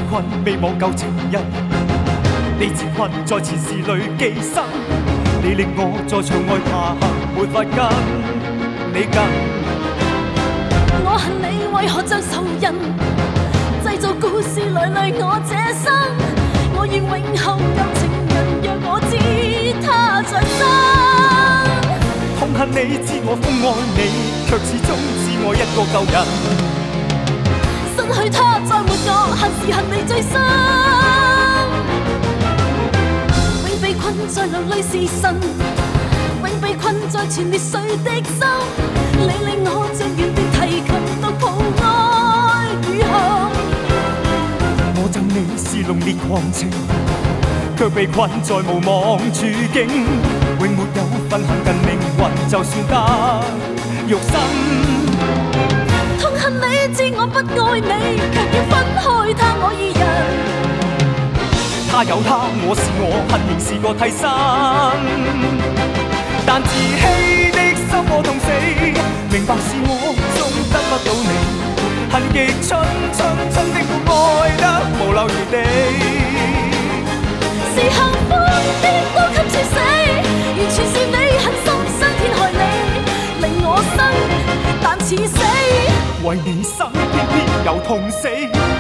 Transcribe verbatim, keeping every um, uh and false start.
困未忘舊情人，你自困在前事裏寄生，你令我在牆外爬行，沒法跟你近。 我恨你為何像仇人，製造故事累累我這生。我願永後舊情人，讓我知他在生。 痛恨你知我瘋愛你，卻始終只愛一個舊人。 失去他再沒我，恨是恨你最深。永被困在流淚時辰，永被困在全裂碎的心。你令我像原地提琴獨抱愛與恨。 我贈你是濃烈狂情，卻被困在無望處境，永沒有分享近靈魂，就算得肉身。 痛恨你知我不愛你，卻要分開他我二人。 他有他，我是我，恨仍是個替身。但自欺的心我痛死，明白是我終得不到你，恨極春春春的愛得無留餘地。 是幸福的都給處死，完全是你狠心傷天害理，令我生但似死。 為你生偏偏又痛死。